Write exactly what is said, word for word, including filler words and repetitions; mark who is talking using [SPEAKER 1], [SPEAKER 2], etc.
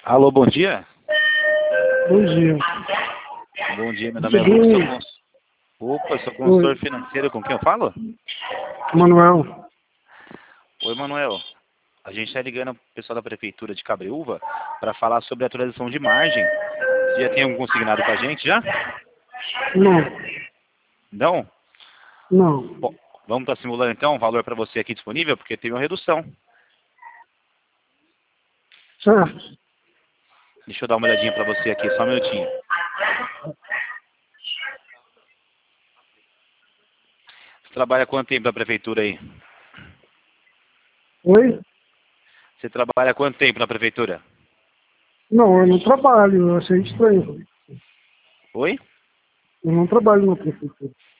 [SPEAKER 1] Alô, bom dia.
[SPEAKER 2] Bom dia.
[SPEAKER 1] Bom dia, meu nome é Lucas. Sou cons... Opa, sou consultor Oi. financeiro. Com quem eu falo?
[SPEAKER 2] Manuel.
[SPEAKER 1] Oi, Manuel. A gente está ligando o pessoal da Prefeitura de Cabreúva para falar sobre a atualização de margem. Você já tem algum consignado com a gente, já?
[SPEAKER 2] Não.
[SPEAKER 1] Não?
[SPEAKER 2] Não.
[SPEAKER 1] Bom, vamos estar simulando então um valor para você aqui disponível, porque teve uma redução.
[SPEAKER 2] Certo.
[SPEAKER 1] Deixa eu dar uma olhadinha para você aqui, só um minutinho. Você trabalha há quanto tempo na Prefeitura aí?
[SPEAKER 2] Oi?
[SPEAKER 1] Você trabalha há quanto tempo na Prefeitura?
[SPEAKER 2] Não, eu não trabalho, eu achei estranho.
[SPEAKER 1] Oi?
[SPEAKER 2] Eu não trabalho na prefeitura.